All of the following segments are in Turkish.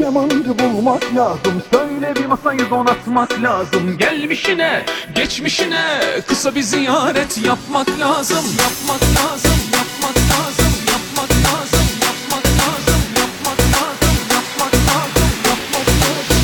kemancı bulmak lazım. Şöyle bir masayı donatmak lazım. Gelmişine, geçmişine kısa bir ziyaret yapmak lazım. Yapmak lazım, yapmak lazım, yapmak lazım, yapmak lazım, yapmak lazım, yapmak lazım, yapmak lazım.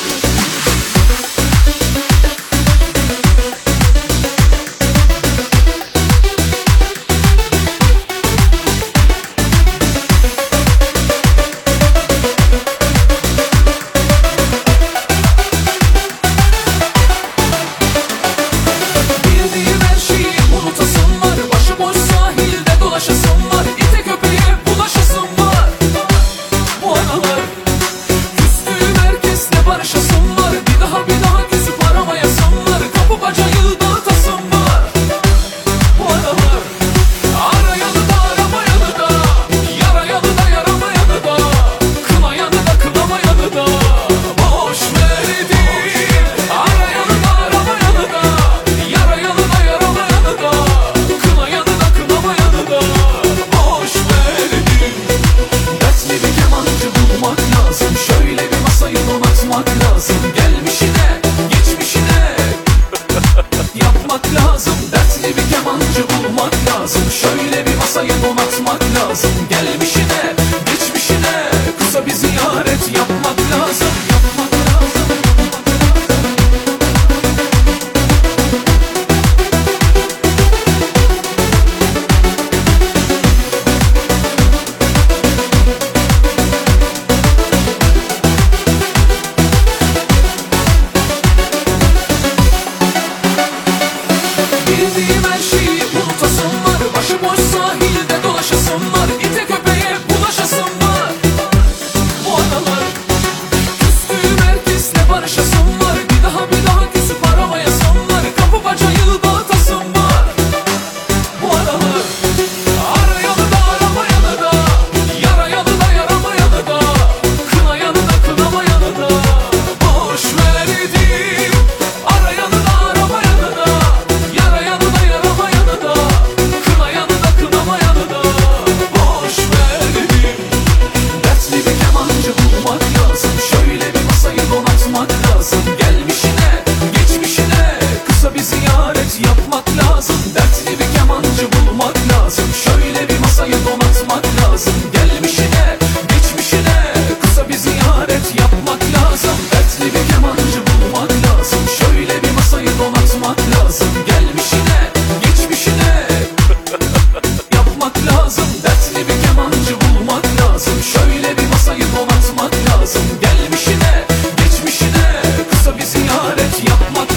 Bildiğim her şeyi unutasım var. Başıboş sahilde dolaşasım var. İte köpeğe bulaşasım var. Bu aralar küstüğüm herkesle barışasım var. Bir daha küsüp aramayasım var. Kapı bacayı dağıtasım var. Bu aralar arayanı da aramayanı da, yarayanı da yaramayanı da, kınayanı da kınamayanı da boş verdim. Arayanı da aramayanı da, yarayanı da yaramayanı da, kınayanı da kınamayanı da boş verdim. Dertli bir kemancı bulmak lazım. Şöyle bir masayı donatmak lazım. Gelmişine, geçmişine yapmak lazım. Dertli bir kemancı bulmak lazım. Şöyle bir masayı donatmak lazım. Gelmişine, geçmişine kısa bir ziyaret yapmak lazım. Yapmak lazım. Bildiğim her şeyi unutasım var. Başıboş sahilde dolaşasım var. İte köpeğe bulaşasım var. Bu aralar küstüğüm herkesle barışasım var. Bir daha küsüp aramayasım var. Kapı bacayı dağıtasım var. Bu aralar arayanı da aramayanı da, yarayanı da yaramayanı da, kınayanı da kınamayanı da boş verdim. Arayanı da aramayanı da, yarayanı da yaramayanı da, kınayanı da kınamayanı da boş verdim. Dertli bir kemancı bulmak lazım. Şöyle bir masayı donatmak lazım. Gelmişine, geçmişine kısa bir ziyaret yapmak lazım. Dertli bir kemancı bulmak lazım. Şöyle bir masayı donatmak lazım. Gelmişine, geçmişine kısa bir ziyaret yapmak lazım. Dertli bir kemancı bulmak lazım. Şöyle bir masayı donatmak lazım. Gelmişine, geçmişine yapmak lazım. Dertli bir kemancı bulmak lazım. Şöyle bir masayı donatmak lazım. Gelmişine, geçmişine kısa bir ziyaret yapmak